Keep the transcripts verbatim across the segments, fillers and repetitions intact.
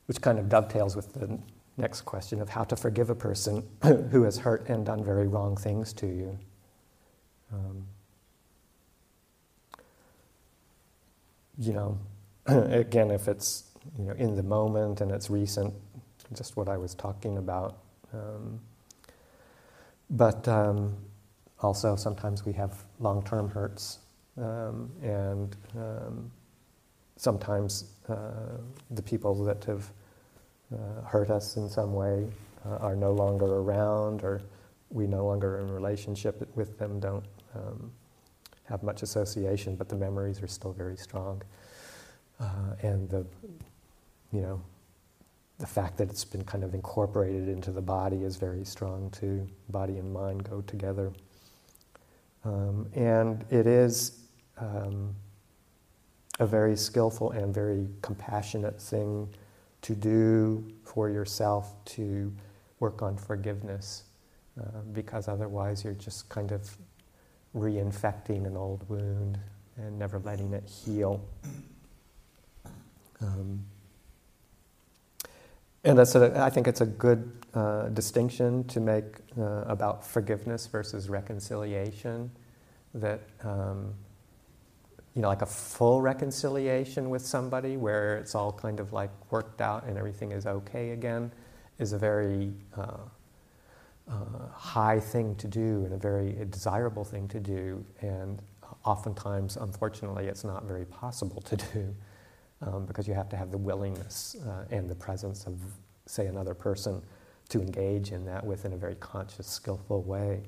which kind of dovetails with the next question of how to forgive a person who has hurt and done very wrong things to you. Um, you know, again, if it's, you know, in the moment and it's recent, just what I was talking about. Um, but um, also sometimes we have long-term hurts, um, and um, sometimes uh, the people that have uh, hurt us in some way uh, are no longer around, or we no longer are in relationship with them, don't um, have much association, but the memories are still very strong. Uh, and the, you know, the fact that it's been kind of incorporated into the body is very strong too. Body and mind go together. Um, and it is um, a very skillful and very compassionate thing to do for yourself, to work on forgiveness, uh, because otherwise you're just kind of reinfecting an old wound and never letting it heal. Um, and that's a, I think it's a good uh, distinction to make uh, about forgiveness versus reconciliation. That um, you know, like a full reconciliation with somebody where it's all kind of like worked out and everything is okay again, is a very uh, uh, high thing to do and a very desirable thing to do. And oftentimes, unfortunately, it's not very possible to do. Um, because you have to have the willingness uh, and the presence of, say, another person to engage in that within a very conscious, skillful way.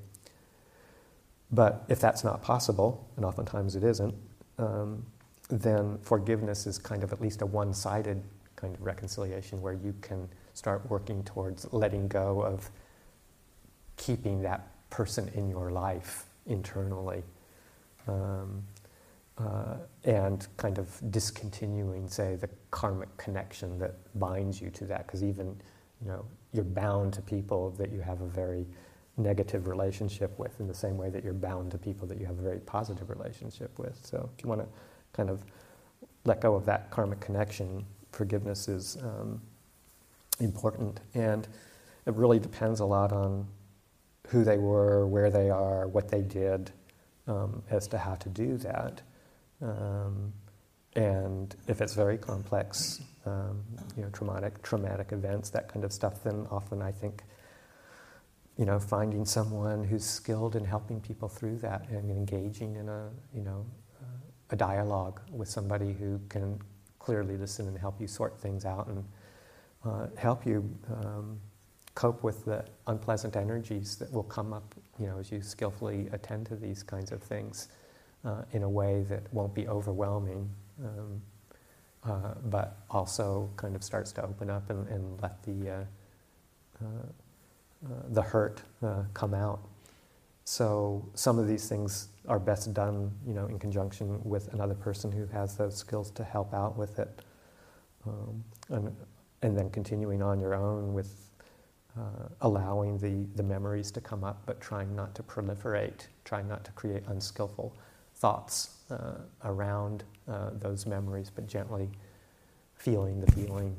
But if that's not possible, and oftentimes it isn't, um, then forgiveness is kind of at least a one-sided kind of reconciliation where you can start working towards letting go of keeping that person in your life internally. Um, Uh, and kind of discontinuing, say, the karmic connection that binds you to that, because even, you know, you're bound to people that you have a very negative relationship with in the same way that you're bound to people that you have a very positive relationship with. So if you want to kind of let go of that karmic connection, forgiveness is um, important. And it really depends a lot on who they were, where they are, what they did, um, as to how to do that. Um, and if it's very complex, um, you know, traumatic, traumatic events, that kind of stuff, then often I think, you know, finding someone who's skilled in helping people through that and engaging in a, you know, uh, a dialogue with somebody who can clearly listen and help you sort things out and uh, help you um, cope with the unpleasant energies that will come up, you know, as you skillfully attend to these kinds of things. Uh, in a way that won't be overwhelming, um, uh, but also kind of starts to open up and, and let the uh, uh, uh, the hurt uh, come out. So some of these things are best done, you know, in conjunction with another person who has those skills to help out with it, um, and and then continuing on your own with uh, allowing the the memories to come up, but trying not to proliferate, trying not to create unskillful thoughts uh, around uh, those memories, but gently feeling the feeling.